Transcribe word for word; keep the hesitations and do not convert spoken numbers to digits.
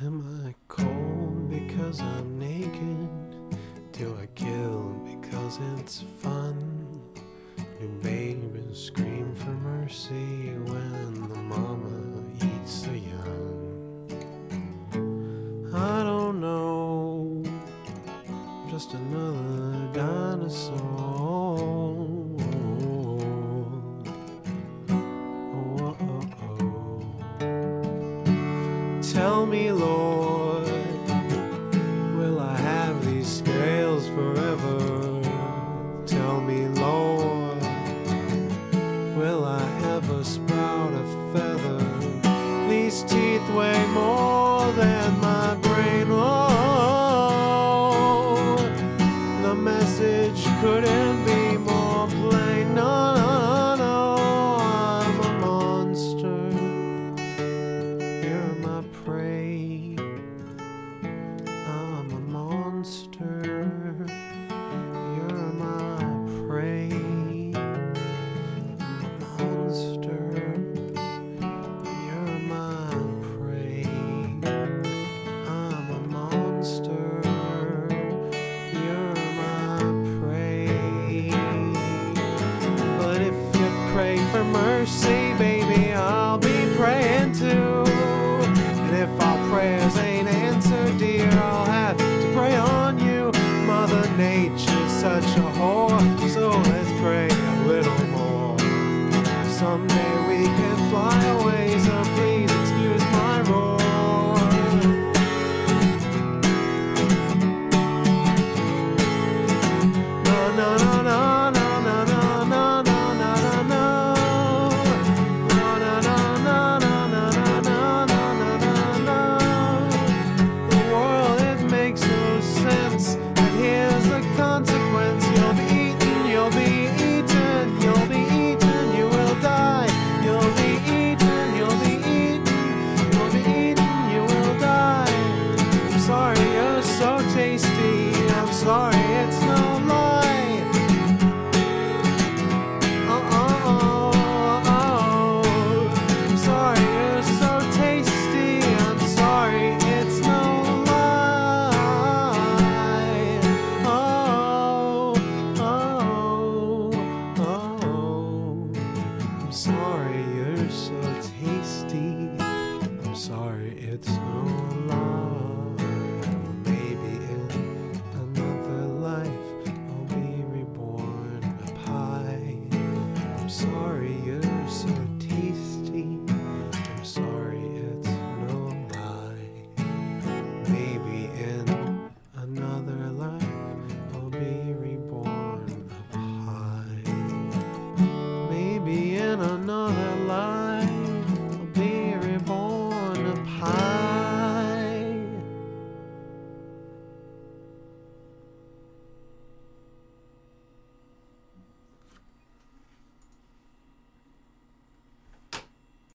Am I cold because I'm naked? Do I kill because it's fun? Do babies scream for mercy when the mama eats the young? I don't know, I'm just another dinosaur. Oh, oh, oh. Tell me, Lord, will I have these scales forever? Tell me, Lord, will I ever sprout a feather? These teeth weigh more than my brain. Oh, the message couldn't be more plain. No, no, no, I'm a monster. You're my prey. I'm a monster. You're my prey. I'm a monster. You're my prey. I'm a monster. You're my prey. But if you pray for mercy, baby, I'll be praying too. And if our prayers ain't answered, dear, I'll have to pray on you. Mother Nature's such a whore, so let's pray a little more. Someday we can fly away, so please excuse my roar. No, no, no, no, no, no, no, no, no, no, no, no. No, no, no, no, no, no, no, no, no, no, no. The world, it makes no sense. And here's the consequence. You'll be eaten, you'll be eaten, you'll be eaten, you will die. You'll be eaten, you'll be eaten, you'll be eaten, you will die. I'm sorry you're so tasty. I'm sorry it's no lie. Oh, oh, oh, oh. I'm sorry you're so tasty. I'm sorry it's no lie. Oh, oh, oh. I'm sorry you're so tasty. I'm sorry it's no